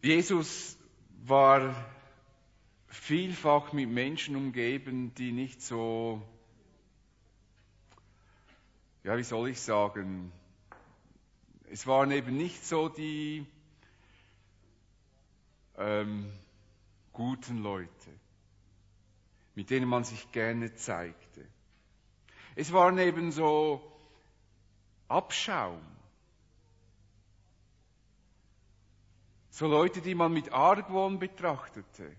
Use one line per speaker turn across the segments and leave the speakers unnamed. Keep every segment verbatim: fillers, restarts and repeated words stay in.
Jesus war vielfach mit Menschen umgeben, die nicht so, ja, wie soll ich sagen, es waren eben nicht so die ähm, guten Leute, mit denen man sich gerne zeigte. Es waren eben so Abschaum. So Leute, die man mit Argwohn betrachtete.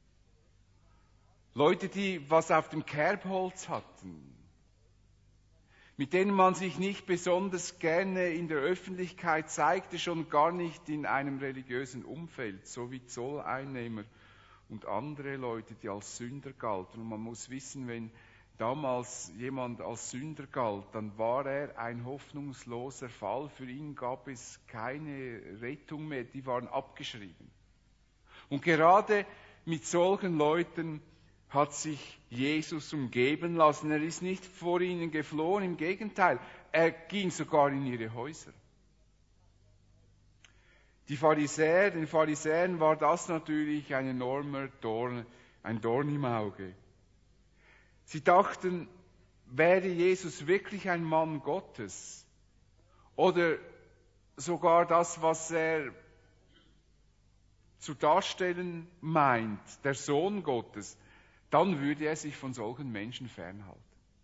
Leute, die was auf dem Kerbholz hatten. Mit denen man sich nicht besonders gerne in der Öffentlichkeit zeigte, schon gar nicht in einem religiösen Umfeld, so wie Zolleinnehmer und andere Leute, die als Sünder galten. Und man muss wissen, wenn damals jemand als Sünder galt, dann war er ein hoffnungsloser Fall. Für ihn gab es keine Rettung mehr, die waren abgeschrieben. Und gerade mit solchen Leuten hat sich Jesus umgeben lassen. Er ist nicht vor ihnen geflohen, im Gegenteil, er ging sogar in ihre Häuser. Die Pharisäer, den Pharisäern war das natürlich ein enormer Dorn, ein Dorn im Auge. Sie dachten, wäre Jesus wirklich ein Mann Gottes? Oder sogar das, was er zu darstellen meint, der Sohn Gottes, dann würde er sich von solchen Menschen fernhalten.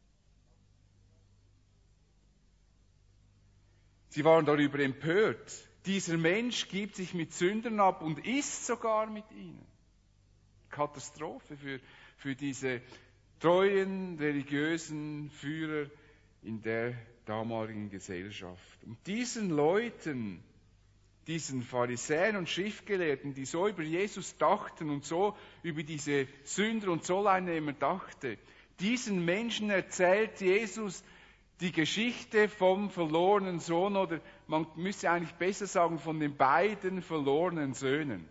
Sie waren darüber empört. Dieser Mensch gibt sich mit Sündern ab und isst sogar mit ihnen. Katastrophe für, für diese treuen religiösen Führer in der damaligen Gesellschaft. Und diesen Leuten, diesen Pharisäern und Schriftgelehrten, die so über Jesus dachten und so über diese Sünder und Zolleinnehmer dachte, diesen Menschen erzählt Jesus die Geschichte vom verlorenen Sohn, oder man müsste eigentlich besser sagen, von den beiden verlorenen Söhnen.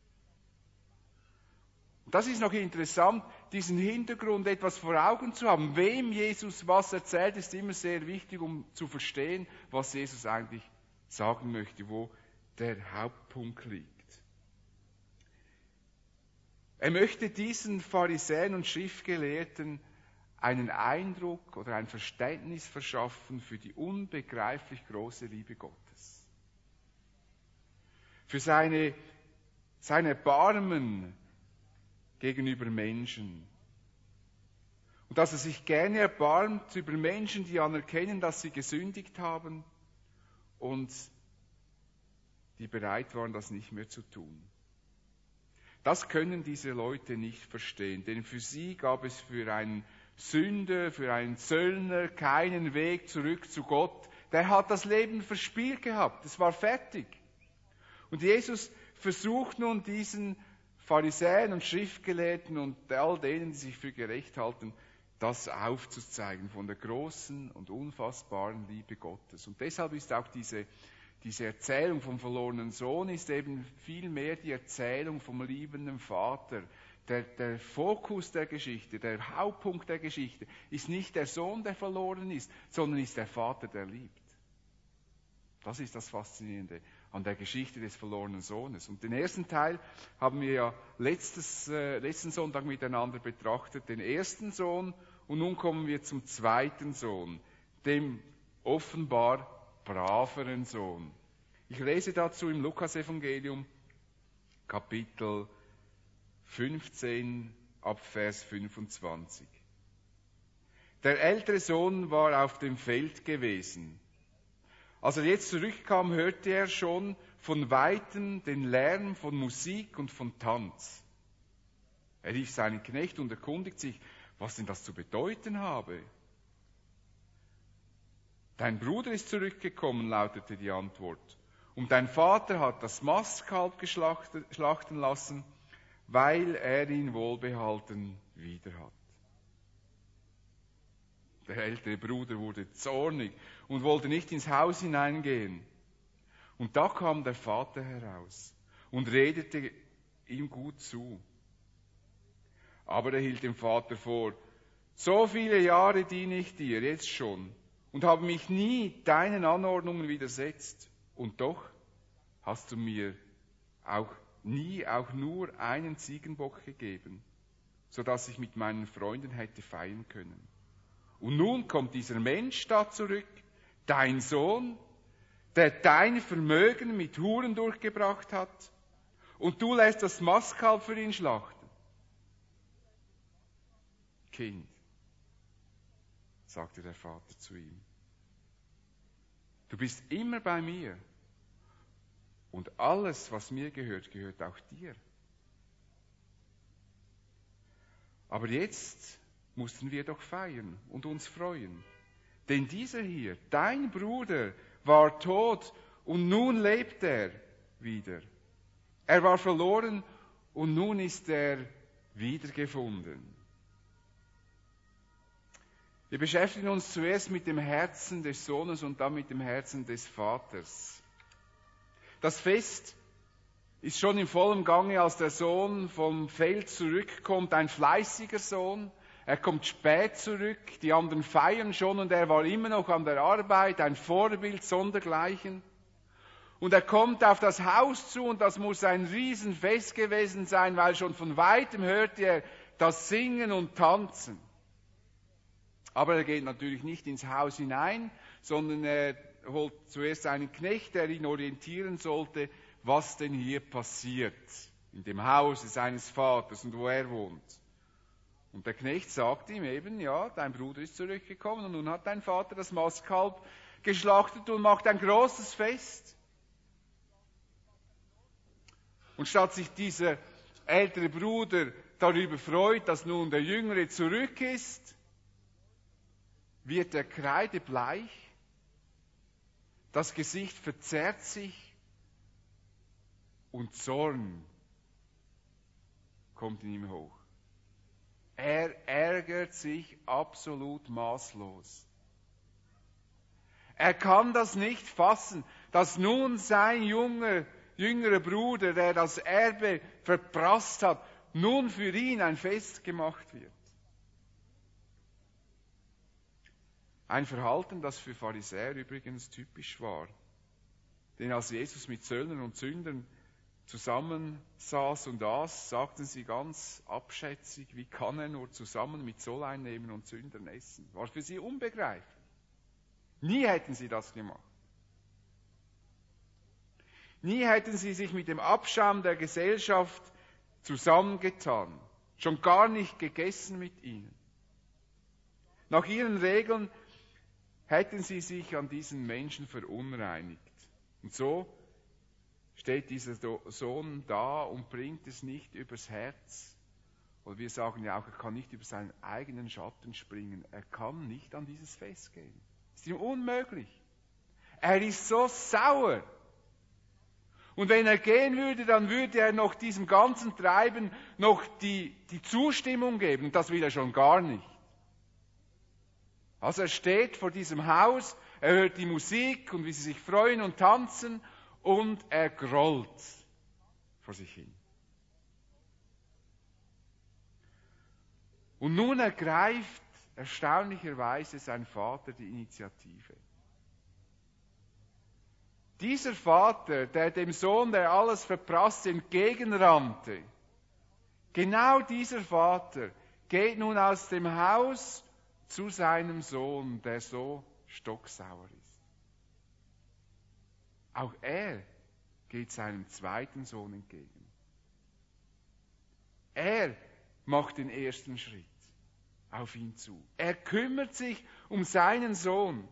Und das ist noch interessant, diesen Hintergrund etwas vor Augen zu haben. Wem Jesus was erzählt, ist immer sehr wichtig, um zu verstehen, was Jesus eigentlich sagen möchte, wo der Hauptpunkt liegt. Er möchte diesen Pharisäern und Schriftgelehrten einen Eindruck oder ein Verständnis verschaffen für die unbegreiflich große Liebe Gottes. Für seine, sein Erbarmen gegenüber Menschen. Und dass er sich gerne erbarmt über Menschen, die anerkennen, dass sie gesündigt haben und die bereit waren, das nicht mehr zu tun. Das können diese Leute nicht verstehen, denn für sie gab es für einen Sünder, für einen Zöllner keinen Weg zurück zu Gott. Der hat das Leben verspielt gehabt, es war fertig. Und Jesus versucht nun diesen Pharisäern und Schriftgelehrten und all denen, die sich für gerecht halten, das aufzuzeigen von der großen und unfassbaren Liebe Gottes. Und deshalb ist auch diese Diese Erzählung vom verlorenen Sohn ist eben viel mehr die Erzählung vom liebenden Vater. Der, der Fokus der Geschichte, der Hauptpunkt der Geschichte ist nicht der Sohn, der verloren ist, sondern ist der Vater, der liebt. Das ist das Faszinierende an der Geschichte des verlorenen Sohnes. Und den ersten Teil haben wir ja letztes, äh, letzten Sonntag miteinander betrachtet, den ersten Sohn. Und nun kommen wir zum zweiten Sohn, dem offenbar braveren Sohn. Ich lese dazu im Lukasevangelium Kapitel fünfzehn ab Vers fünfundzwanzig. Der ältere Sohn war auf dem Feld gewesen. Als er jetzt zurückkam, hörte er schon von Weitem den Lärm von Musik und von Tanz. Er rief seinen Knecht und erkundigt sich, was denn das zu bedeuten habe. Dein Bruder ist zurückgekommen, lautete die Antwort. Und dein Vater hat das Mastkalb geschlachten lassen, weil er ihn wohlbehalten wieder hat. Der ältere Bruder wurde zornig und wollte nicht ins Haus hineingehen. Und da kam der Vater heraus und redete ihm gut zu. Aber er hielt dem Vater vor, so viele Jahre diene ich dir, jetzt schon, und habe mich nie deinen Anordnungen widersetzt. Und doch hast du mir auch nie auch nur einen Ziegenbock gegeben, sodass ich mit meinen Freunden hätte feiern können. Und nun kommt dieser Mensch da zurück, dein Sohn, der dein Vermögen mit Huren durchgebracht hat, und du lässt das Mastkalb für ihn schlachten. Kind, sagte der Vater zu ihm, du bist immer bei mir und alles, was mir gehört, gehört auch dir. Aber jetzt mussten wir doch feiern und uns freuen, denn dieser hier, dein Bruder, war tot und nun lebt er wieder. Er war verloren und nun ist er wiedergefunden. Wir beschäftigen uns zuerst mit dem Herzen des Sohnes und dann mit dem Herzen des Vaters. Das Fest ist schon in vollem Gange, als der Sohn vom Feld zurückkommt, ein fleißiger Sohn. Er kommt spät zurück, die anderen feiern schon und er war immer noch an der Arbeit, ein Vorbild sondergleichen. Und er kommt auf das Haus zu und das muss ein Riesenfest gewesen sein, weil schon von weitem hört er das Singen und Tanzen. Aber er geht natürlich nicht ins Haus hinein, sondern er holt zuerst einen Knecht, der ihn orientieren sollte, was denn hier passiert in dem Hause seines Vaters und wo er wohnt. Und der Knecht sagt ihm eben, ja, dein Bruder ist zurückgekommen und nun hat dein Vater das Mastkalb geschlachtet und macht ein großes Fest. Und statt sich dieser ältere Bruder darüber freut, dass nun der Jüngere zurück ist, wird er kreidebleich, das Gesicht verzerrt sich und Zorn kommt in ihm hoch. Er ärgert sich absolut maßlos. Er kann das nicht fassen, dass nun sein junger, jüngerer Bruder, der das Erbe verprasst hat, nun für ihn ein Fest gemacht wird. Ein Verhalten, das für Pharisäer übrigens typisch war. Denn als Jesus mit Zöllnern und Sündern zusammensaß und aß, sagten sie ganz abschätzig, wie kann er nur zusammen mit Zolleinnehmern und Sündern essen? War für sie unbegreiflich. Nie hätten sie das gemacht. Nie hätten sie sich mit dem Abschaum der Gesellschaft zusammengetan, schon gar nicht gegessen mit ihnen. Nach ihren Regeln hätten sie sich an diesen Menschen verunreinigt. Und so steht dieser Sohn da und bringt es nicht übers Herz. Und wir sagen ja auch, er kann nicht über seinen eigenen Schatten springen. Er kann nicht an dieses Fest gehen. Das ist ihm unmöglich. Er ist so sauer. Und wenn er gehen würde, dann würde er noch diesem ganzen Treiben noch die, die Zustimmung geben. Das will er schon gar nicht. Also er steht vor diesem Haus, er hört die Musik und wie sie sich freuen und tanzen und er grollt vor sich hin. Und nun ergreift erstaunlicherweise sein Vater die Initiative. Dieser Vater, der dem Sohn, der alles verprasste, entgegenrannte, genau dieser Vater geht nun aus dem Haus zu seinem Sohn, der so stocksauer ist. Auch er geht seinem zweiten Sohn entgegen. Er macht den ersten Schritt auf ihn zu. Er kümmert sich um seinen Sohn.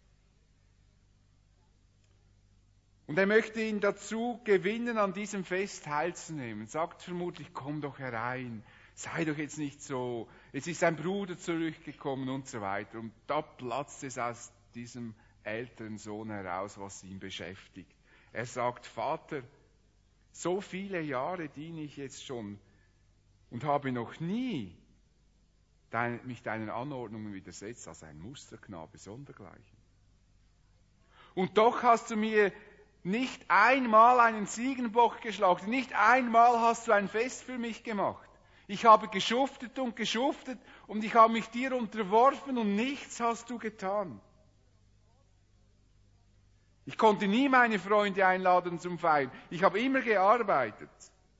Und er möchte ihn dazu gewinnen, an diesem Fest teilzunehmen. Sagt vermutlich, komm doch herein, sei doch jetzt nicht so, jetzt ist sein Bruder zurückgekommen und so weiter. Und da platzt es aus diesem älteren Sohn heraus, was ihn beschäftigt. Er sagt, Vater, so viele Jahre diene ich jetzt schon und habe noch nie dein, mich deinen Anordnungen widersetzt, als ein Musterknabe sondergleichen. Und doch hast du mir nicht einmal einen Ziegenbock geschlachtet, nicht einmal hast du ein Fest für mich gemacht. Ich habe geschuftet und geschuftet und ich habe mich dir unterworfen und nichts hast du getan. Ich konnte nie meine Freunde einladen zum Feiern. Ich habe immer gearbeitet.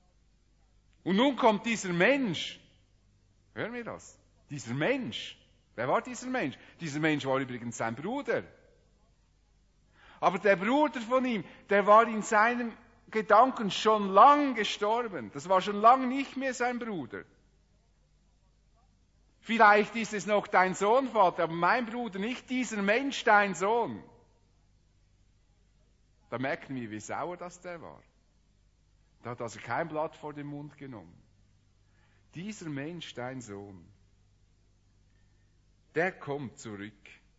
Und nun kommt dieser Mensch, hören wir das, dieser Mensch, wer war dieser Mensch? Dieser Mensch war übrigens sein Bruder. Aber der Bruder von ihm, der war in seinen Gedanken schon lang gestorben. Das war schon lange nicht mehr sein Bruder. Vielleicht ist es noch dein Sohn, Vater, aber mein Bruder, nicht dieser Mensch, dein Sohn. Da merken wir, wie sauer das der war. Da hat also kein Blatt vor den Mund genommen. Dieser Mensch, dein Sohn, der kommt zurück.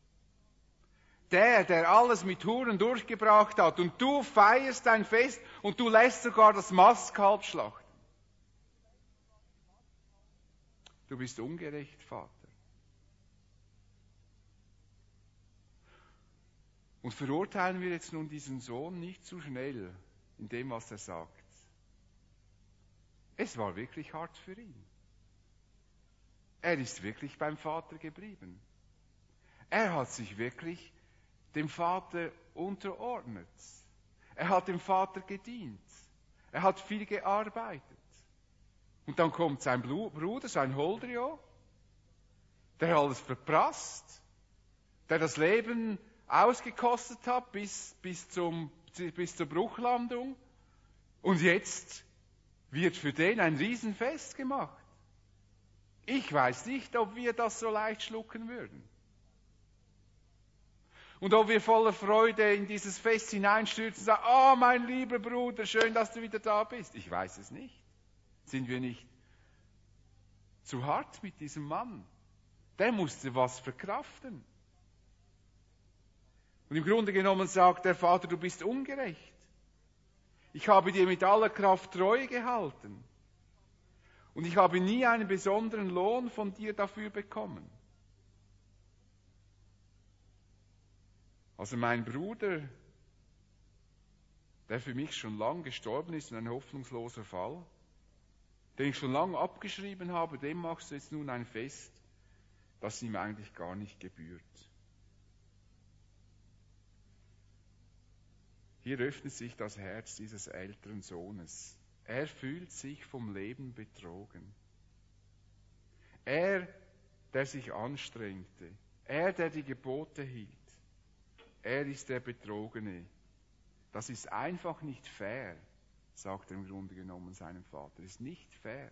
Der, der alles mit Huren durchgebracht hat, und du feierst dein Fest und du lässt sogar das Mastkalb schlachten. Du bist ungerecht, Vater. Und verurteilen wir jetzt nun diesen Sohn nicht zu schnell in dem, was er sagt. Es war wirklich hart für ihn. Er ist wirklich beim Vater geblieben. Er hat sich wirklich dem Vater unterordnet. Er hat dem Vater gedient. Er hat viel gearbeitet. Und dann kommt sein Bruder, sein Holdrio, der alles verprasst, der das Leben ausgekostet hat bis, bis, zum, bis zur Bruchlandung. Und jetzt wird für den ein Riesenfest gemacht. Ich weiß nicht, ob wir das so leicht schlucken würden. Und ob wir voller Freude in dieses Fest hineinstürzen und sagen, oh mein lieber Bruder, schön, dass du wieder da bist. Ich weiß es nicht. Sind wir nicht zu hart mit diesem Mann? Der musste was verkraften. Und im Grunde genommen sagt der Vater, du bist ungerecht. Ich habe dir mit aller Kraft Treue gehalten. Und ich habe nie einen besonderen Lohn von dir dafür bekommen. Also mein Bruder, der für mich schon lang gestorben ist und ein hoffnungsloser Fall, den ich schon lange abgeschrieben habe, dem machst du jetzt nun ein Fest, das ihm eigentlich gar nicht gebührt. Hier öffnet sich das Herz dieses älteren Sohnes. Er fühlt sich vom Leben betrogen. Er, der sich anstrengte, er, der die Gebote hielt, er ist der Betrogene. Das ist einfach nicht fair, sagt er im Grunde genommen seinem Vater. Das ist nicht fair.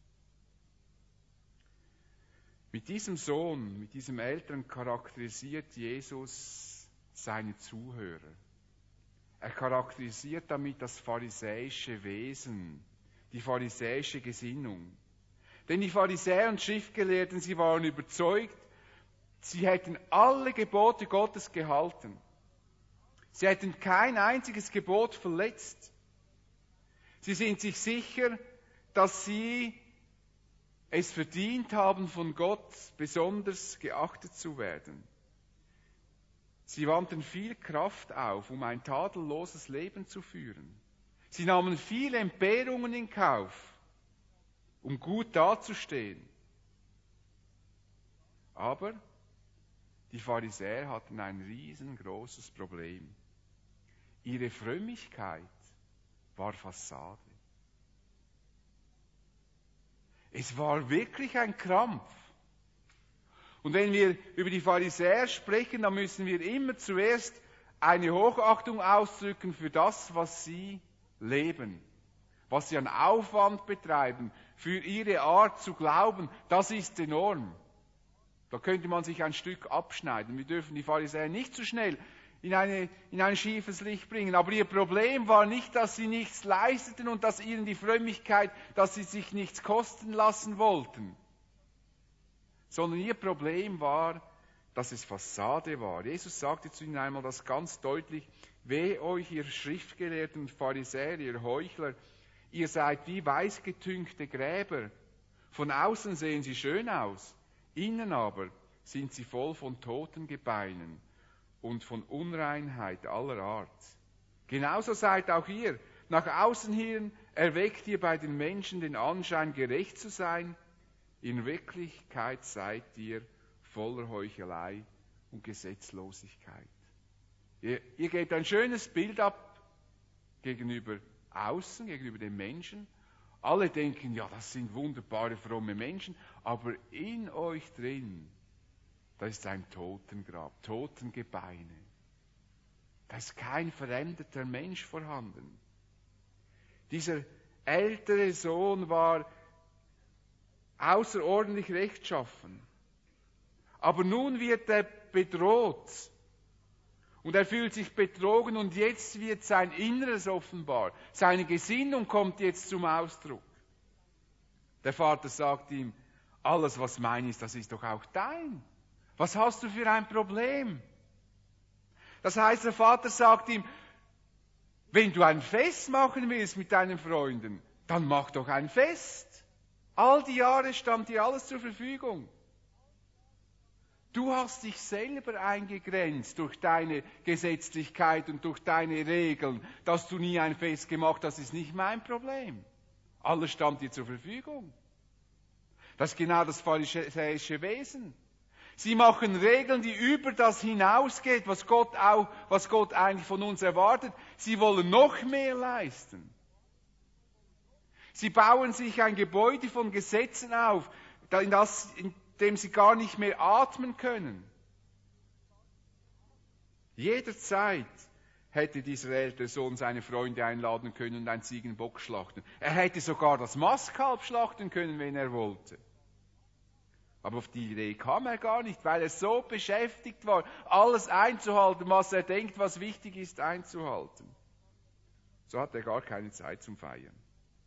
Mit diesem Sohn, mit diesem Eltern charakterisiert Jesus seine Zuhörer. Er charakterisiert damit das pharisäische Wesen, die pharisäische Gesinnung. Denn die Pharisäer und Schriftgelehrten, sie waren überzeugt, sie hätten alle Gebote Gottes gehalten. Sie hätten kein einziges Gebot verletzt. Sie sind sich sicher, dass sie es verdient haben, von Gott besonders geachtet zu werden. Sie wandten viel Kraft auf, um ein tadelloses Leben zu führen. Sie nahmen viele Entbehrungen in Kauf, um gut dazustehen. Aber die Pharisäer hatten ein riesengroßes Problem. Ihre Frömmigkeit war Fassade. Es war wirklich ein Krampf. Und wenn wir über die Pharisäer sprechen, dann müssen wir immer zuerst eine Hochachtung ausdrücken für das, was sie leben, was sie an Aufwand betreiben, für ihre Art zu glauben. Das ist enorm. Da könnte man sich ein Stück abschneiden. Wir dürfen die Pharisäer nicht zu schnell in, eine, in ein schiefes Licht bringen. Aber ihr Problem war nicht, dass sie nichts leisteten und dass ihnen die Frömmigkeit, dass sie sich nichts kosten lassen wollten. Sondern ihr Problem war, dass es Fassade war. Jesus sagte zu ihnen einmal das ganz deutlich, weh euch, ihr Schriftgelehrten und Pharisäer, ihr Heuchler, ihr seid wie weißgetünchte Gräber. Von außen sehen sie schön aus, innen aber sind sie voll von Totengebeinen und von Unreinheit aller Art. Genauso seid auch ihr. Nach außen hin erweckt ihr bei den Menschen den Anschein, gerecht zu sein. In Wirklichkeit seid ihr voller Heuchelei und Gesetzlosigkeit. Ihr, ihr gebt ein schönes Bild ab gegenüber außen, gegenüber den Menschen, Alle denken, ja, das sind wunderbare, fromme Menschen, aber in euch drin, da ist ein Totengrab, Totengebeine. Da ist kein veränderter Mensch vorhanden. Dieser ältere Sohn war außerordentlich rechtschaffen. Aber nun wird er bedroht. Und er fühlt sich betrogen und jetzt wird sein Inneres offenbar. Seine Gesinnung kommt jetzt zum Ausdruck. Der Vater sagt ihm, alles was mein ist, das ist doch auch dein. Was hast du für ein Problem? Das heißt, der Vater sagt ihm, wenn du ein Fest machen willst mit deinen Freunden, dann mach doch ein Fest. All die Jahre stand dir alles zur Verfügung. Du hast dich selber eingegrenzt durch deine Gesetzlichkeit und durch deine Regeln, dass du nie ein Fest gemacht hast, ist nicht mein Problem. Alles stand dir zur Verfügung. Das ist genau das pharisäische Wesen. Sie machen Regeln, die über das hinausgeht, was Gott auch, was Gott eigentlich von uns erwartet. Sie wollen noch mehr leisten. Sie bauen sich ein Gebäude von Gesetzen auf, in das, in dem sie gar nicht mehr atmen können. Jederzeit hätte dieser ältere Sohn seine Freunde einladen können und einen Ziegenbock schlachten. Er hätte sogar das Mastkalb schlachten können, wenn er wollte. Aber auf die Idee kam er gar nicht, weil er so beschäftigt war, alles einzuhalten, was er denkt, was wichtig ist, einzuhalten. So hat er gar keine Zeit zum Feiern.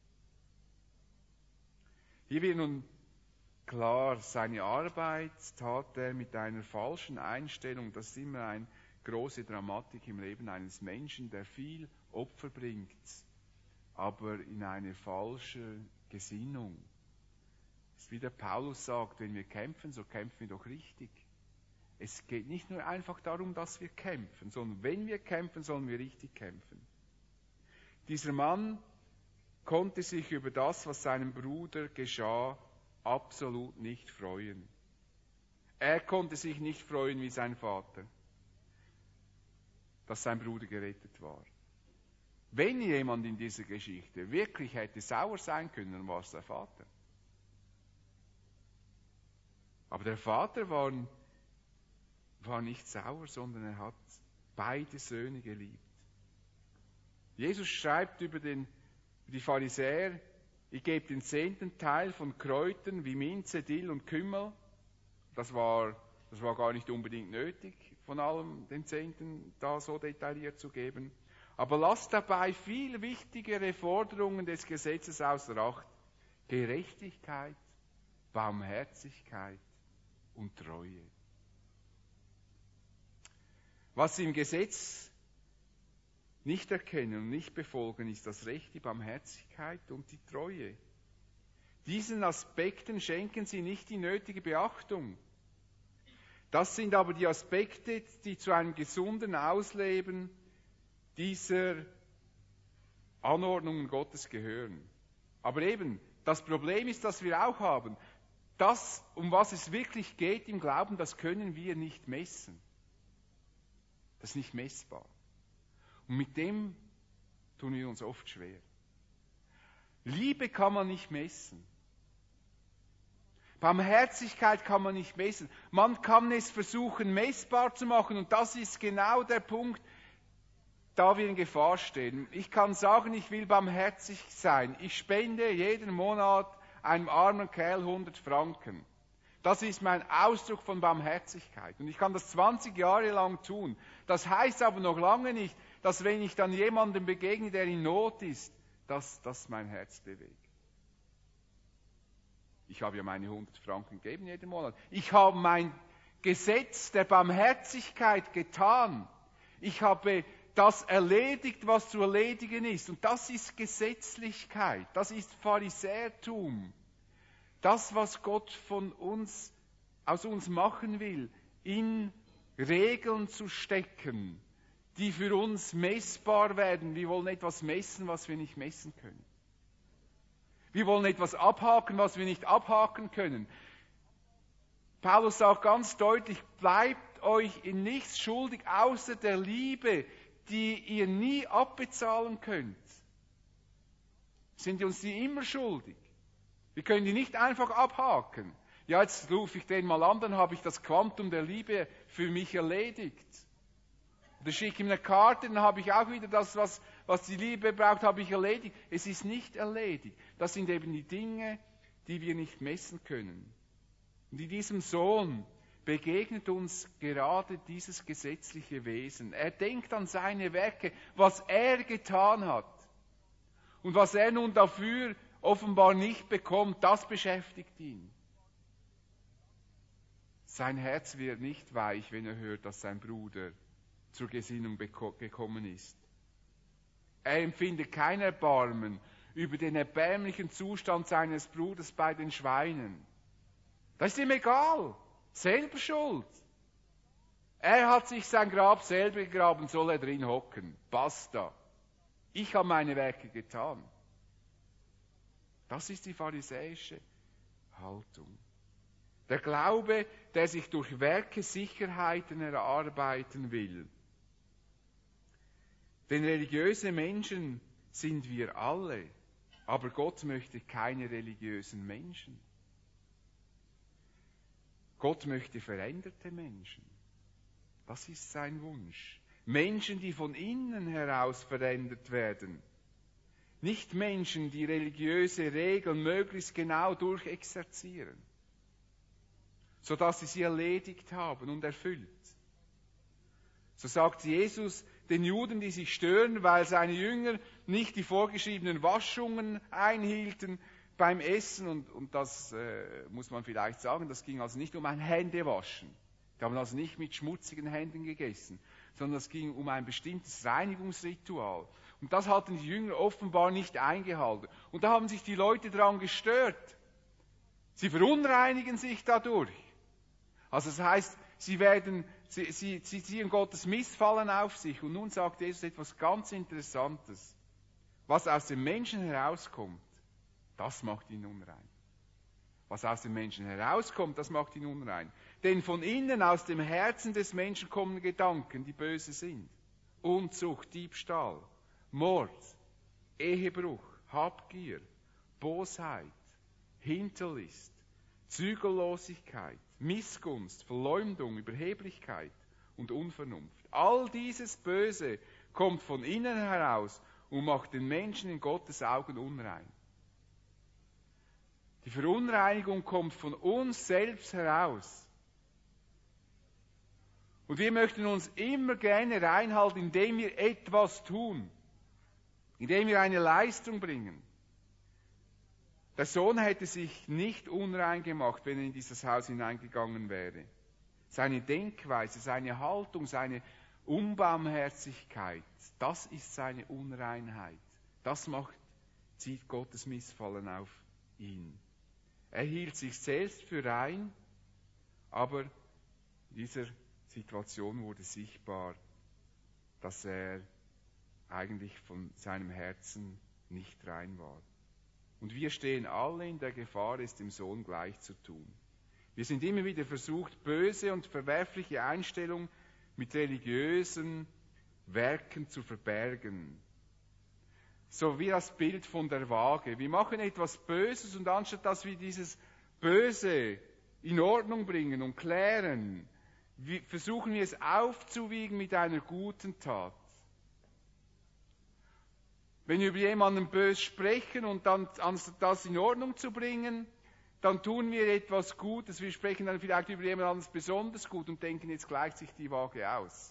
Hier wird nun klar, seine Arbeit tat er mit einer falschen Einstellung. Das ist immer eine große Dramatik im Leben eines Menschen, der viel Opfer bringt, aber in eine falsche Gesinnung. Es ist wie der Paulus sagt, wenn wir kämpfen, so kämpfen wir doch richtig. Es geht nicht nur einfach darum, dass wir kämpfen, sondern wenn wir kämpfen, sollen wir richtig kämpfen. Dieser Mann konnte sich über das, was seinem Bruder geschah, absolut nicht freuen. Er konnte sich nicht freuen wie sein Vater, dass sein Bruder gerettet war. Wenn jemand in dieser Geschichte wirklich hätte sauer sein können, dann war es der Vater. Aber der Vater war, war nicht sauer, sondern er hat beide Söhne geliebt. Jesus schreibt über, den, über die Pharisäer, ich gebe den zehnten Teil von Kräutern wie Minze, Dill und Kümmel. Das war, das war gar nicht unbedingt nötig, von allem den Zehnten da so detailliert zu geben. Aber lasst dabei viel wichtigere Forderungen des Gesetzes außer Acht. Gerechtigkeit, Barmherzigkeit und Treue. Was sie im Gesetz nicht erkennen und nicht befolgen, ist das Recht, die Barmherzigkeit und die Treue. Diesen Aspekten schenken sie nicht die nötige Beachtung. Das sind aber die Aspekte, die zu einem gesunden Ausleben dieser Anordnungen Gottes gehören. Aber eben, das Problem ist, das wir auch haben. Das, um was es wirklich geht im Glauben, das können wir nicht messen. Das ist nicht messbar. Und mit dem tun wir uns oft schwer. Liebe kann man nicht messen. Barmherzigkeit kann man nicht messen. Man kann es versuchen, messbar zu machen. Und das ist genau der Punkt, da wir in Gefahr stehen. Ich kann sagen, ich will barmherzig sein. Ich spende jeden Monat einem armen Kerl hundert Franken. Das ist mein Ausdruck von Barmherzigkeit. Und ich kann das zwanzig Jahre lang tun. Das heißt aber noch lange nicht, dass wenn ich dann jemandem begegne, der in Not ist, dass das mein Herz bewegt. Ich habe ja meine hundert Franken gegeben jeden Monat. Ich habe mein Gesetz der Barmherzigkeit getan. Ich habe das erledigt, was zu erledigen ist. Und das ist Gesetzlichkeit. Das ist Pharisäertum. Das, was Gott von uns, aus uns machen will, in Regeln zu stecken, die für uns messbar werden. Wir wollen etwas messen, was wir nicht messen können. Wir wollen etwas abhaken, was wir nicht abhaken können. Paulus sagt ganz deutlich, bleibt euch in nichts schuldig, außer der Liebe, die ihr nie abbezahlen könnt. Sind uns die immer schuldig? Wir können die nicht einfach abhaken. Ja, jetzt rufe ich den mal an, dann habe ich das Quantum der Liebe für mich erledigt. Oder schicke ihm eine Karte, dann habe ich auch wieder das, was, was die Liebe braucht, habe ich erledigt. Es ist nicht erledigt. Das sind eben die Dinge, die wir nicht messen können. Und in diesem Sohn begegnet uns gerade dieses gesetzliche Wesen. Er denkt an seine Werke, was er getan hat. Und was er nun dafür offenbar nicht bekommt, das beschäftigt ihn. Sein Herz wird nicht weich, wenn er hört, dass sein Bruder zur Gesinnung gekommen ist. Er empfindet kein Erbarmen über den erbärmlichen Zustand seines Bruders bei den Schweinen. Das ist ihm egal. Selber schuld. Er hat sich sein Grab selber gegraben, soll er drin hocken. Basta. Ich habe meine Werke getan. Das ist die pharisäische Haltung. Der Glaube, der sich durch Werke Sicherheiten erarbeiten will. Denn religiöse Menschen sind wir alle, aber Gott möchte keine religiösen Menschen. Gott möchte veränderte Menschen. Das ist sein Wunsch. Menschen, die von innen heraus verändert werden. Nicht Menschen, die religiöse Regeln möglichst genau durchexerzieren, sodass sie sie erledigt haben und erfüllt. So sagt Jesus den Juden, die sich stören, weil seine Jünger nicht die vorgeschriebenen Waschungen einhielten beim Essen. Und, und das äh, muss man vielleicht sagen, das ging also nicht um ein Händewaschen. Die haben also nicht mit schmutzigen Händen gegessen, sondern es ging um ein bestimmtes Reinigungsritual. Und das hatten die Jünger offenbar nicht eingehalten. Und da haben sich die Leute daran gestört. Sie verunreinigen sich dadurch. Also das heißt, sie werden, sie, sie, sie ziehen Gottes Missfallen auf sich. Und nun sagt Jesus etwas ganz Interessantes. Was aus dem Menschen herauskommt, das macht ihn unrein. Was aus dem Menschen herauskommt, das macht ihn unrein. Denn von innen, aus dem Herzen des Menschen kommen Gedanken, die böse sind. Unzucht, Diebstahl, Mord, Ehebruch, Habgier, Bosheit, Hinterlist, Zügellosigkeit, Missgunst, Verleumdung, Überheblichkeit und Unvernunft. All dieses Böse kommt von innen heraus und macht den Menschen in Gottes Augen unrein. Die Verunreinigung kommt von uns selbst heraus. Und wir möchten uns immer gerne reinhalten, indem wir etwas tun, indem wir eine Leistung bringen. Der Sohn hätte sich nicht unrein gemacht, wenn er in dieses Haus hineingegangen wäre. Seine Denkweise, seine Haltung, seine Unbarmherzigkeit, das ist seine Unreinheit. Das macht, zieht Gottes Missfallen auf ihn. Er hielt sich selbst für rein, aber in dieser Situation wurde sichtbar, dass er eigentlich von seinem Herzen nicht rein war. Und wir stehen alle in der Gefahr, es dem Sohn gleich zu tun. Wir sind immer wieder versucht, böse und verwerfliche Einstellungen mit religiösen Werken zu verbergen. So wie das Bild von der Waage. Wir machen etwas Böses und anstatt dass wir dieses Böse in Ordnung bringen und klären, versuchen wir es aufzuwiegen mit einer guten Tat. Wenn wir über jemanden böse sprechen und dann, anstatt das in Ordnung zu bringen, dann tun wir etwas Gutes. Wir sprechen dann vielleicht über jemand anderes besonders gut und denken, jetzt gleicht sich die Waage aus.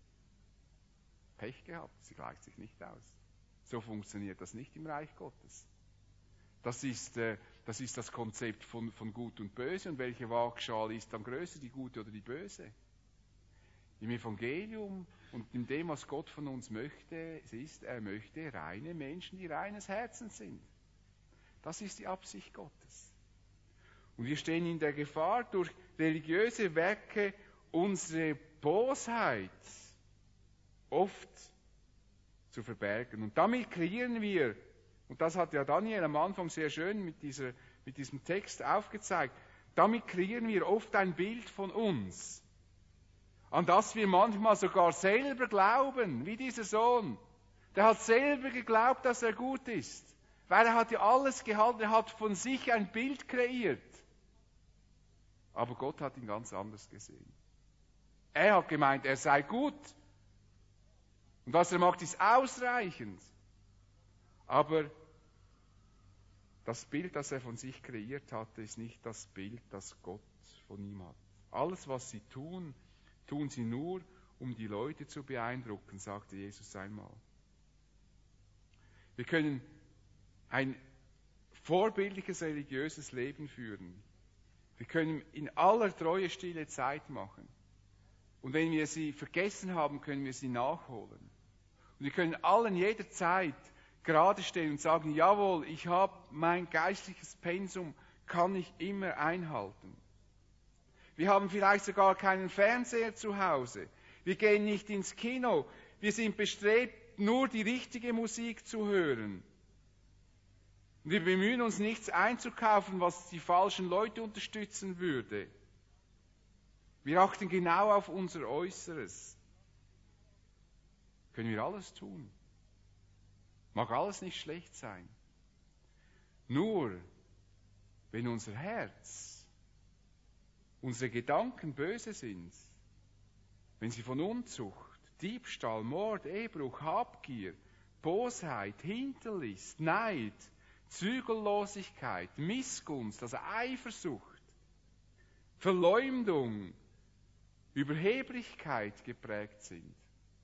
Pech gehabt, sie gleicht sich nicht aus. So funktioniert das nicht im Reich Gottes. Das ist, äh, das ist das Konzept von, von Gut und Böse. Und welche Waagschale ist am größer, die gute oder die böse? Im Evangelium und in dem, was Gott von uns möchte, ist, er möchte reine Menschen, die reines Herzen sind. Das ist die Absicht Gottes. Und wir stehen in der Gefahr, durch religiöse Werke unsere Bosheit oft zu verbergen. Und damit kreieren wir, und das hat ja Daniel am Anfang sehr schön mit, dieser, mit diesem Text aufgezeigt, damit kreieren wir oft ein Bild von uns, an das wir manchmal sogar selber glauben, wie dieser Sohn. Der hat selber geglaubt, dass er gut ist, Weil er hat ja alles gehalten, er hat von sich ein Bild kreiert. Aber Gott hat ihn ganz anders gesehen. Er hat gemeint, er sei gut. Und was er macht, ist ausreichend. Aber das Bild, das er von sich kreiert hatte, ist nicht das Bild, das Gott von ihm hat. Alles, was sie tun, tun sie nur, um die Leute zu beeindrucken, sagte Jesus einmal. Wir können ein vorbildliches religiöses Leben führen. Wir können in aller Treue stille Zeit machen. Und wenn wir sie vergessen haben, können wir sie nachholen. Und wir können allen jederzeit gerade stehen und sagen, jawohl, ich habe mein geistliches Pensum, kann ich immer einhalten. Wir haben vielleicht sogar keinen Fernseher zu Hause. Wir gehen nicht ins Kino. Wir sind bestrebt, nur die richtige Musik zu hören. Wir bemühen uns, nichts einzukaufen, was die falschen Leute unterstützen würde. Wir achten genau auf unser Äußeres. Können wir alles tun. Mag alles nicht schlecht sein. Nur, wenn unser Herz, unsere Gedanken böse sind, wenn sie von Unzucht, Diebstahl, Mord, Ehebruch, Habgier, Bosheit, Hinterlist, Neid, Zügellosigkeit, Missgunst, also Eifersucht, Verleumdung, Überheblichkeit geprägt sind,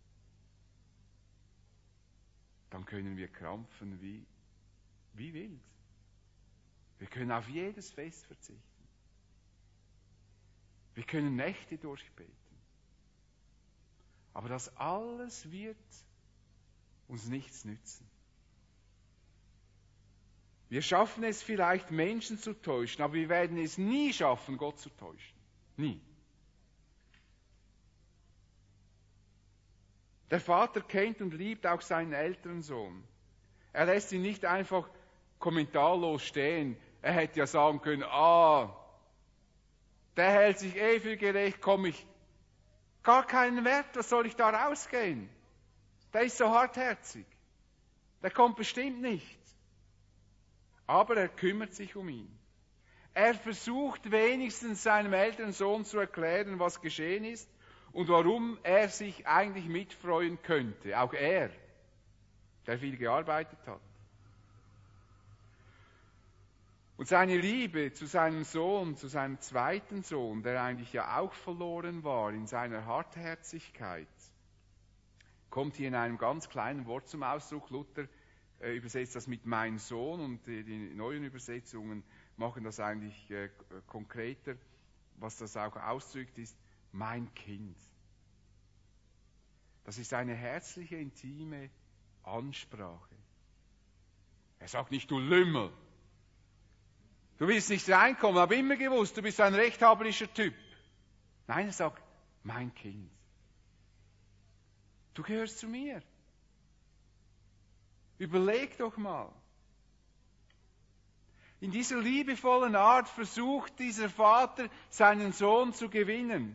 dann können wir krampfen wie, wie wild. Wir können auf jedes Fest verzichten. Wir können Nächte durchbeten. Aber das alles wird uns nichts nützen. Wir schaffen es vielleicht, Menschen zu täuschen, aber wir werden es nie schaffen, Gott zu täuschen. Nie. Der Vater kennt und liebt auch seinen älteren Sohn. Er lässt ihn nicht einfach kommentarlos stehen. Er hätte ja sagen können, ah, der hält sich eh für gerecht, komm ich. Gar keinen Wert, was soll ich da rausgehen? Der ist so hartherzig. Der kommt bestimmt nicht. Aber er kümmert sich um ihn. Er versucht wenigstens seinem älteren Sohn zu erklären, was geschehen ist und warum er sich eigentlich mitfreuen könnte. Auch er, der viel gearbeitet hat. Und seine Liebe zu seinem Sohn, zu seinem zweiten Sohn, der eigentlich ja auch verloren war in seiner Hartherzigkeit, kommt hier in einem ganz kleinen Wort zum Ausdruck. Luther äh, übersetzt das mit mein Sohn und die, die neuen Übersetzungen machen das eigentlich äh, konkreter. Was das auch ausdrückt, ist mein Kind. Das ist eine herzliche, intime Ansprache. Er sagt nicht, du Lümmel. Du willst nicht reinkommen, habe immer gewusst, du bist ein rechthaberischer Typ. Nein, er sagt, mein Kind. Du gehörst zu mir. Überleg doch mal. In dieser liebevollen Art versucht dieser Vater, seinen Sohn zu gewinnen.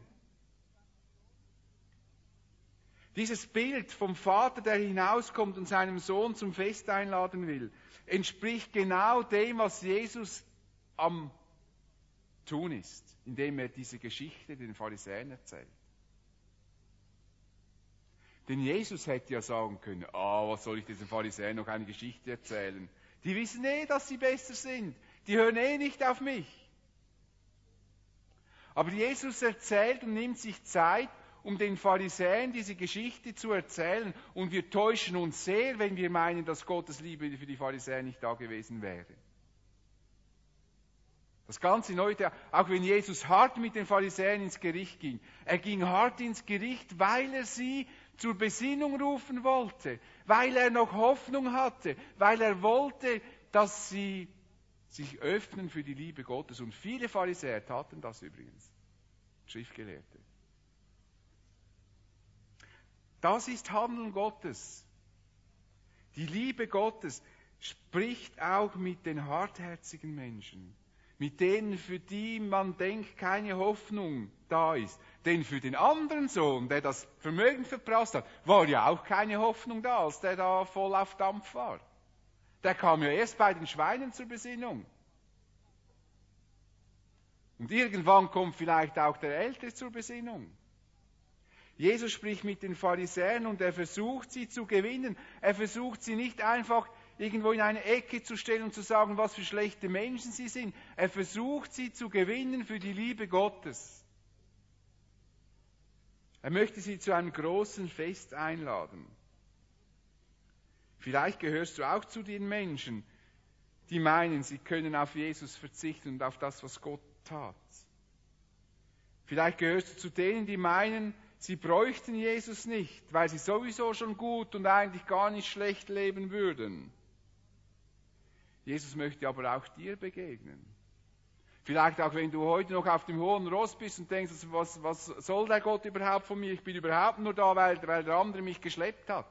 Dieses Bild vom Vater, der hinauskommt und seinem Sohn zum Fest einladen will, entspricht genau dem, was Jesus am Tun ist, indem er diese Geschichte den Pharisäern erzählt. Denn Jesus hätte ja sagen können, ah, was soll ich diesen Pharisäern noch eine Geschichte erzählen? Die wissen eh, dass sie besser sind. Die hören eh nicht auf mich. Aber Jesus erzählt und nimmt sich Zeit, um den Pharisäern diese Geschichte zu erzählen. Und wir täuschen uns sehr, wenn wir meinen, dass Gottes Liebe für die Pharisäer nicht da gewesen wäre. Das Ganze Neue, auch wenn Jesus hart mit den Pharisäern ins Gericht ging, er ging hart ins Gericht, weil er sie zur Besinnung rufen wollte, weil er noch Hoffnung hatte, weil er wollte, dass sie sich öffnen für die Liebe Gottes. Und viele Pharisäer taten das übrigens, Schriftgelehrte. Das ist Handeln Gottes. Die Liebe Gottes spricht auch mit den hartherzigen Menschen. Mit denen, für die man denkt, keine Hoffnung da ist. Denn für den anderen Sohn, der das Vermögen verprasst hat, war ja auch keine Hoffnung da, als der da voll auf Dampf war. Der kam ja erst bei den Schweinen zur Besinnung. Und irgendwann kommt vielleicht auch der Ältere zur Besinnung. Jesus spricht mit den Pharisäern und er versucht sie zu gewinnen. Er versucht sie nicht einfach irgendwo in eine Ecke zu stellen und zu sagen, was für schlechte Menschen sie sind. Er versucht sie zu gewinnen für die Liebe Gottes. Er möchte sie zu einem großen Fest einladen. Vielleicht gehörst du auch zu den Menschen, die meinen, sie können auf Jesus verzichten und auf das, was Gott tat. Vielleicht gehörst du zu denen, die meinen, sie bräuchten Jesus nicht, weil sie sowieso schon gut und eigentlich gar nicht schlecht leben würden. Jesus möchte aber auch dir begegnen. Vielleicht auch, wenn du heute noch auf dem hohen Ross bist und denkst, was, was soll der Gott überhaupt von mir? Ich bin überhaupt nur da, weil, weil der andere mich geschleppt hat.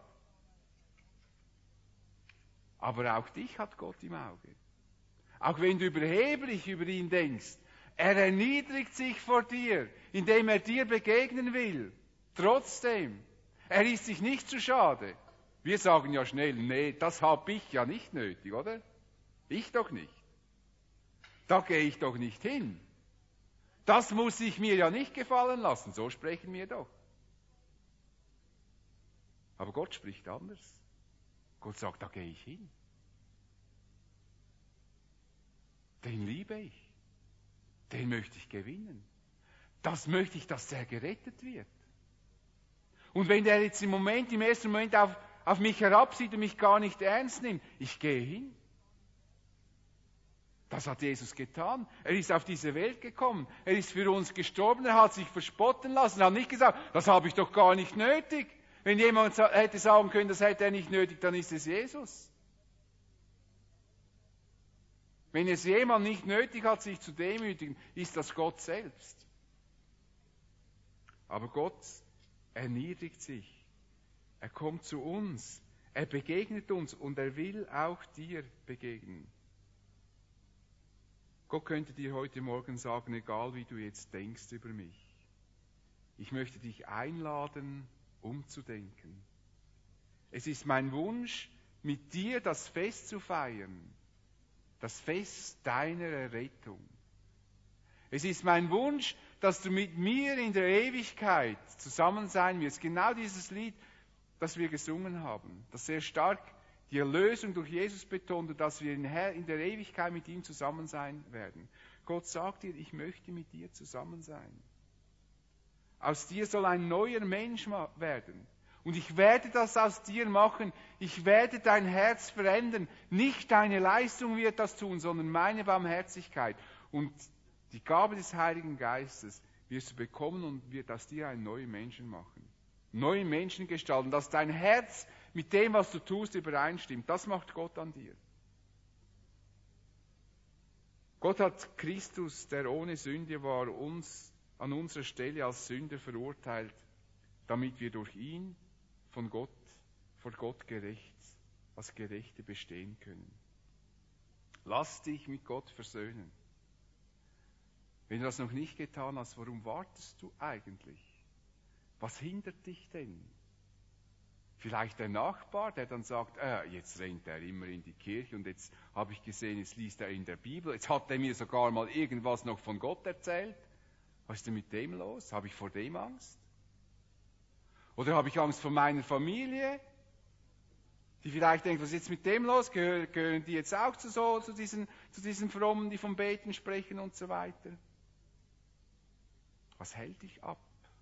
Aber auch dich hat Gott im Auge. Auch wenn du überheblich über ihn denkst, er erniedrigt sich vor dir, indem er dir begegnen will. Trotzdem, er ist sich nicht zu schade. Wir sagen ja schnell, nee, das habe ich ja nicht nötig, oder? Ich doch nicht. Da gehe ich doch nicht hin. Das muss ich mir ja nicht gefallen lassen, so sprechen wir doch. Aber Gott spricht anders. Gott sagt, da gehe ich hin. Den liebe ich. Den möchte ich gewinnen. Das möchte ich, dass der gerettet wird. Und wenn der jetzt im Moment, im ersten Moment auf, auf mich herabsieht und mich gar nicht ernst nimmt, ich gehe hin. Das hat Jesus getan. Er ist auf diese Welt gekommen. Er ist für uns gestorben. Er hat sich verspotten lassen. Er hat nicht gesagt, das habe ich doch gar nicht nötig. Wenn jemand hätte sagen können, das hätte er nicht nötig, dann ist es Jesus. Wenn es jemand nicht nötig hat, sich zu demütigen, ist das Gott selbst. Aber Gott erniedrigt sich. Er kommt zu uns. Er begegnet uns und er will auch dir begegnen. Gott könnte dir heute Morgen sagen, egal wie du jetzt denkst über mich, ich möchte dich einladen, umzudenken. Es ist mein Wunsch, mit dir das Fest zu feiern, das Fest deiner Errettung. Es ist mein Wunsch, dass du mit mir in der Ewigkeit zusammen sein wirst. Genau dieses Lied, das wir gesungen haben, das sehr stark die Erlösung durch Jesus betont und dass wir in der Ewigkeit mit ihm zusammen sein werden. Gott sagt dir, ich möchte mit dir zusammen sein. Aus dir soll ein neuer Mensch werden. Und ich werde das aus dir machen. Ich werde dein Herz verändern. Nicht deine Leistung wird das tun, sondern meine Barmherzigkeit. Und die Gabe des Heiligen Geistes wirst du bekommen und wird aus dir einen neuen Menschen machen. Neuen Menschen gestalten, dass dein Herz mit dem, was du tust, übereinstimmt. Das macht Gott an dir. Gott hat Christus, der ohne Sünde war, uns an unserer Stelle als Sünder verurteilt, damit wir durch ihn von Gott, vor Gott gerecht, als Gerechte bestehen können. Lass dich mit Gott versöhnen. Wenn du das noch nicht getan hast, warum wartest du eigentlich? Was hindert dich denn? Vielleicht der Nachbar, der dann sagt, äh, jetzt rennt er immer in die Kirche und jetzt habe ich gesehen, jetzt liest er in der Bibel, jetzt hat er mir sogar mal irgendwas noch von Gott erzählt. Was ist denn mit dem los? Habe ich vor dem Angst? Oder habe ich Angst vor meiner Familie? Die vielleicht denkt, was ist jetzt mit dem los? Gehören, gehören die jetzt auch zu, so, zu, diesen, zu diesen Frommen, die vom Beten sprechen und so weiter? Was hält dich ab?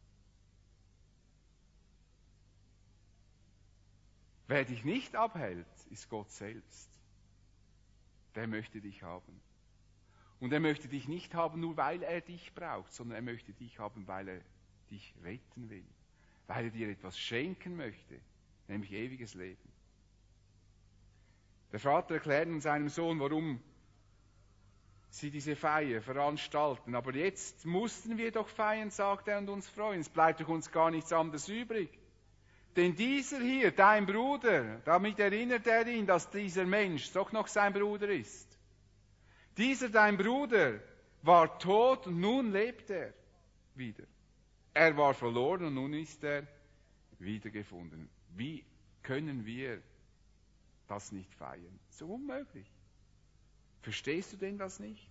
Wer dich nicht abhält, ist Gott selbst. Der möchte dich haben. Und er möchte dich nicht haben, nur weil er dich braucht, sondern er möchte dich haben, weil er dich retten will. Weil er dir etwas schenken möchte, nämlich ewiges Leben. Der Vater erklärt nun seinem Sohn, warum sie diese Feier veranstalten. Aber jetzt mussten wir doch feiern, sagt er, und uns freuen. Es bleibt doch uns gar nichts anderes übrig. Denn dieser hier, dein Bruder, damit erinnert er ihn, dass dieser Mensch doch noch sein Bruder ist. Dieser, dein Bruder, war tot und nun lebt er wieder. Er war verloren und nun ist er wiedergefunden. Wie können wir das nicht feiern. So unmöglich. Verstehst du denn das nicht?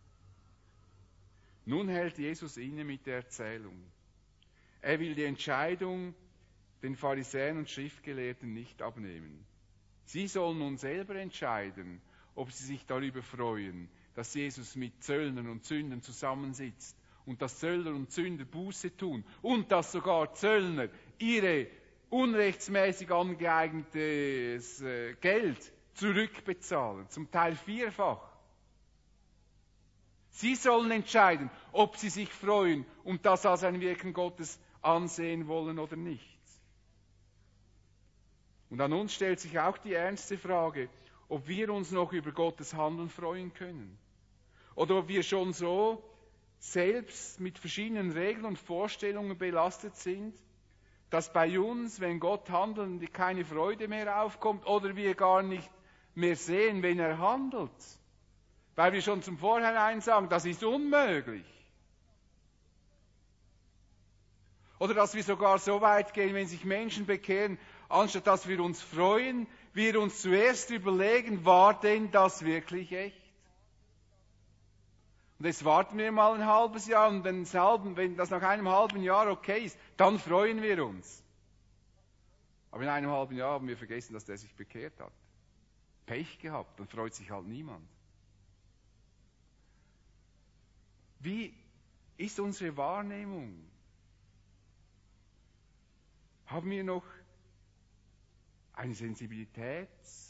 Nun hält Jesus inne mit der Erzählung. Er will die Entscheidung den Pharisäern und Schriftgelehrten nicht abnehmen. Sie sollen nun selber entscheiden, ob sie sich darüber freuen, dass Jesus mit Zöllnern und Sündern zusammensitzt und dass Zöllner und Sünder Buße tun und dass sogar Zöllner ihre unrechtsmäßig angeeignetes äh, Geld zurückbezahlen, zum Teil vierfach. Sie sollen entscheiden, ob sie sich freuen und das als ein Wirken Gottes ansehen wollen oder nicht. Und an uns stellt sich auch die ernste Frage, ob wir uns noch über Gottes Handeln freuen können. Oder ob wir schon so selbst mit verschiedenen Regeln und Vorstellungen belastet sind, dass bei uns, wenn Gott handelt, keine Freude mehr aufkommt oder wir gar nicht mehr sehen, wenn er handelt. Weil wir schon zum Vorhinein sagen, das ist unmöglich. Oder dass wir sogar so weit gehen, wenn sich Menschen bekehren, anstatt dass wir uns freuen, wir uns zuerst überlegen, war denn das wirklich echt? Und jetzt warten wir mal ein halbes Jahr und wenn das, halben, wenn das nach einem halben Jahr okay ist, dann freuen wir uns. Aber in einem halben Jahr haben wir vergessen, dass der sich bekehrt hat. Pech gehabt, dann freut sich halt niemand. Wie ist unsere Wahrnehmung? Haben wir noch eine Sensibilität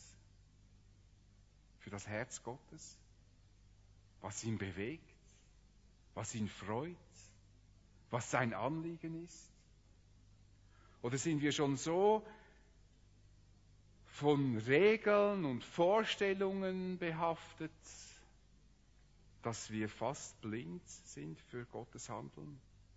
für das Herz Gottes? Was ihn bewegt? Was ihn freut? Was sein Anliegen ist? Oder sind wir schon so von Regeln und Vorstellungen behaftet, dass wir fast blind sind für Gottes Handeln?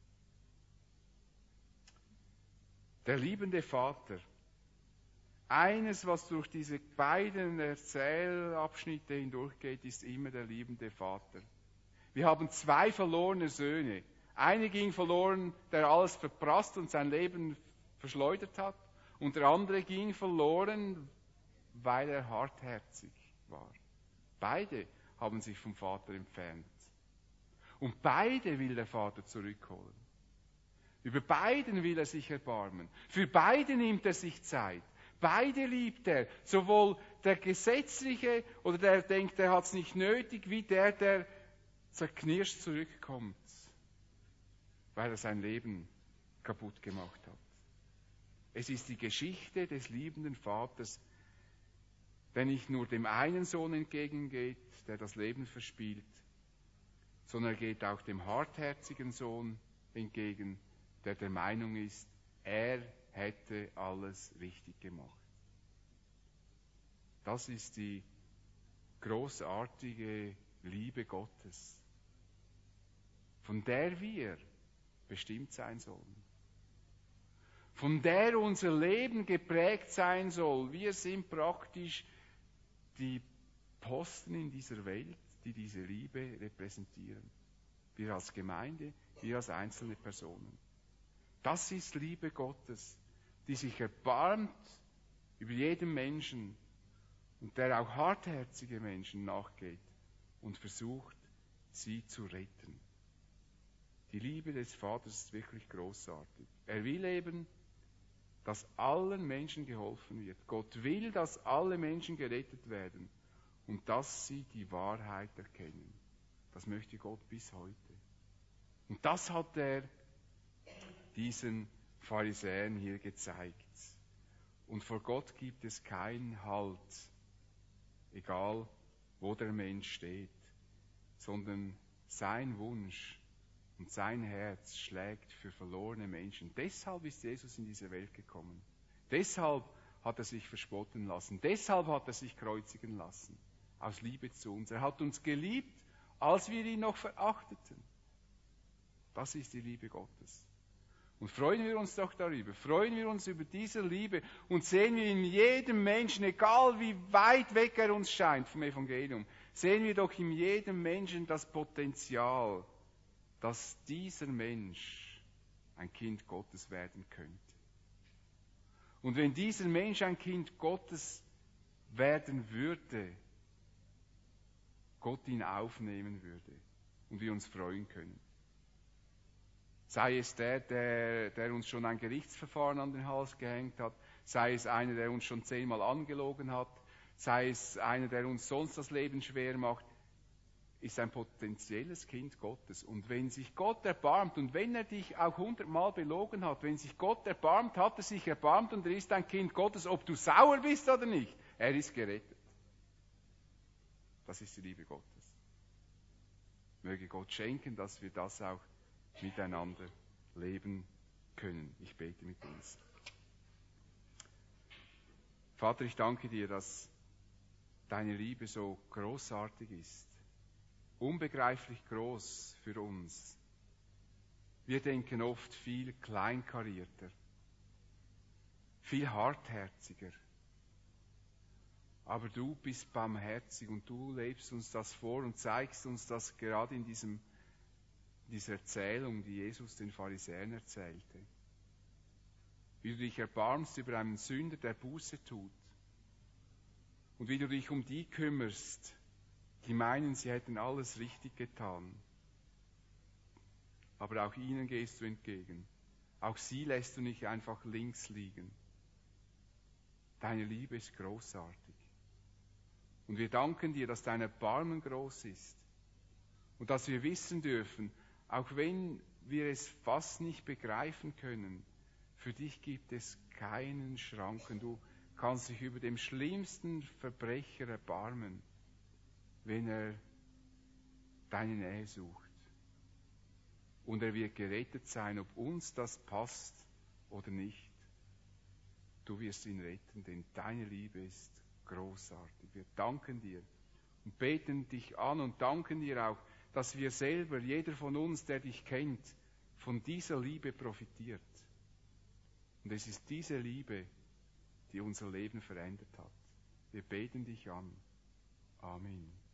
Der liebende Vater. Eines, was durch diese beiden Erzählabschnitte hindurchgeht, ist immer der liebende Vater. Wir haben zwei verlorene Söhne. Einer ging verloren, der alles verprasst und sein Leben verschleudert hat. Und der andere ging verloren, weil er hartherzig war. Beide haben sich vom Vater entfernt. Und beide will der Vater zurückholen. Über beiden will er sich erbarmen. Für beide nimmt er sich Zeit. Beide liebt er. Sowohl der Gesetzliche oder der denkt, er hat es nicht nötig, wie der, der zerknirscht zurückkommt, weil er sein Leben kaputt gemacht hat. Es ist die Geschichte des liebenden Vaters, der nicht nur dem einen Sohn entgegengeht, der das Leben verspielt, sondern er geht auch dem hartherzigen Sohn entgegen, der der Meinung ist, er hätte alles richtig gemacht. Das ist die großartige Liebe Gottes, von der wir bestimmt sein sollen, von der unser Leben geprägt sein soll. Wir sind praktisch die Posten in dieser Welt, die diese Liebe repräsentieren. Wir als Gemeinde, wir als einzelne Personen. Das ist Liebe Gottes, die sich erbarmt über jeden Menschen und der auch hartherzige Menschen nachgeht und versucht, sie zu retten. Die Liebe des Vaters ist wirklich großartig. Er will eben, dass allen Menschen geholfen wird. Gott will, dass alle Menschen gerettet werden und dass sie die Wahrheit erkennen. Das möchte Gott bis heute. Und das hat er diesen Pharisäern hier gezeigt. Und vor Gott gibt es keinen Halt, egal wo der Mensch steht, sondern sein Wunsch und sein Herz schlägt für verlorene Menschen. Deshalb ist Jesus in diese Welt gekommen. Deshalb hat er sich verspotten lassen. Deshalb hat er sich kreuzigen lassen. Aus Liebe zu uns. Er hat uns geliebt, als wir ihn noch verachteten. Das ist die Liebe Gottes. Und freuen wir uns doch darüber, freuen wir uns über diese Liebe und sehen wir in jedem Menschen, egal wie weit weg er uns scheint vom Evangelium, sehen wir doch in jedem Menschen das Potenzial, dass dieser Mensch ein Kind Gottes werden könnte. Und wenn dieser Mensch ein Kind Gottes werden würde, Gott ihn aufnehmen würde und wir uns freuen können. Sei es der, der, der uns schon ein Gerichtsverfahren an den Hals gehängt hat, sei es einer, der uns schon zehnmal angelogen hat, sei es einer, der uns sonst das Leben schwer macht, ist ein potenzielles Kind Gottes. Und wenn sich Gott erbarmt und wenn er dich auch hundertmal belogen hat, wenn sich Gott erbarmt, hat er sich erbarmt und er ist ein Kind Gottes, ob du sauer bist oder nicht, er ist gerettet. Das ist die Liebe Gottes. Möge Gott schenken, dass wir das auch miteinander leben können. Ich bete mit uns. Vater, ich danke dir, dass deine Liebe so großartig ist, unbegreiflich groß für uns. Wir denken oft viel kleinkarierter, viel hartherziger. Aber du bist barmherzig und du lebst uns das vor und zeigst uns das gerade in diesem diese Erzählung, die Jesus den Pharisäern erzählte. Wie du dich erbarmst über einen Sünder, der Buße tut. Und wie du dich um die kümmerst, die meinen, sie hätten alles richtig getan. Aber auch ihnen gehst du entgegen. Auch sie lässt du nicht einfach links liegen. Deine Liebe ist großartig. Und wir danken dir, dass dein Erbarmen groß ist. Und dass wir wissen dürfen, auch wenn wir es fast nicht begreifen können, für dich gibt es keinen Schranken. Du kannst dich über dem schlimmsten Verbrecher erbarmen, wenn er deine Nähe sucht. Und er wird gerettet sein, ob uns das passt oder nicht. Du wirst ihn retten, denn deine Liebe ist großartig. Wir danken dir und beten dich an und danken dir auch, dass wir selber, jeder von uns, der dich kennt, von dieser Liebe profitiert. Und es ist diese Liebe, die unser Leben verändert hat. Wir beten dich an. Amen.